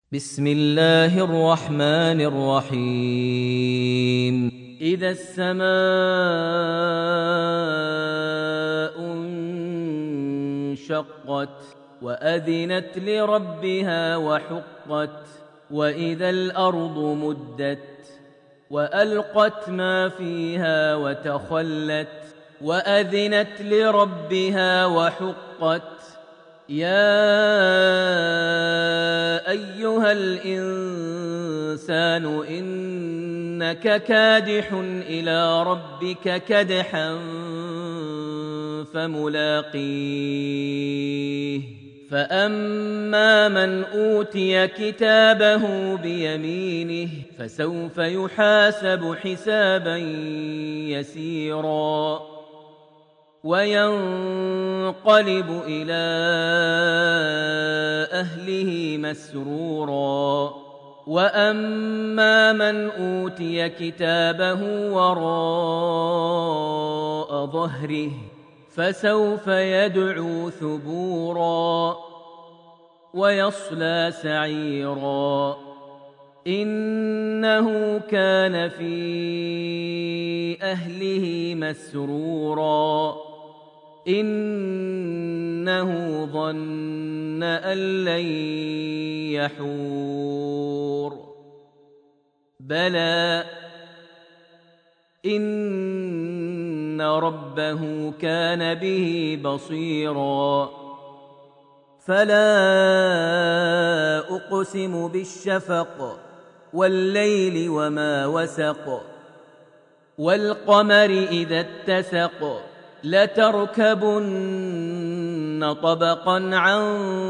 بسم الله الرحمن الرحيم. إذا السماء انشقت وأذنت لربها وحقت وإذا الأرض مدت وألقت ما فيها وتخلت وأذنت لربها وحقت يا أيها الإنسان إنك كادح إلى ربك كدحا فملاقيه فأما من أوتي كتابه بيمينه فسوف يحاسب حسابا يسيرا وينقلب إلى أهله مسرورا وأما من أوتي كتابه وراء ظهره فسوف يدعو ثبورا ويصلى سعيرا إنه كان في أهله مسرورا إنه ظن أن لن يحور بلى إن ربه كان به بصيرا فلا أقسم بالشفق والليل وما وسق والقمر إذا اتسق لتركبن طبقا عن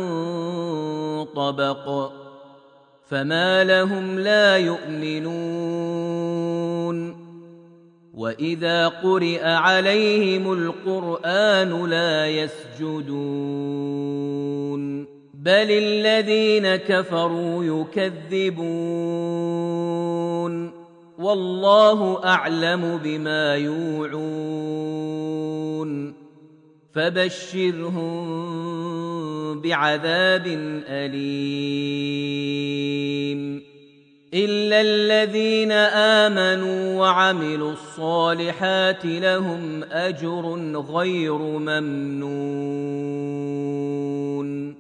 طبق فما لهم لا يؤمنون وإذا قرئ عليهم القرآن لا يسجدون بل الذين كفروا يكذبون والله أعلم بما يوعون فبشرهم بعذاب أليم إلا الذين آمنوا وعملوا الصالحات لهم أجر غير ممنون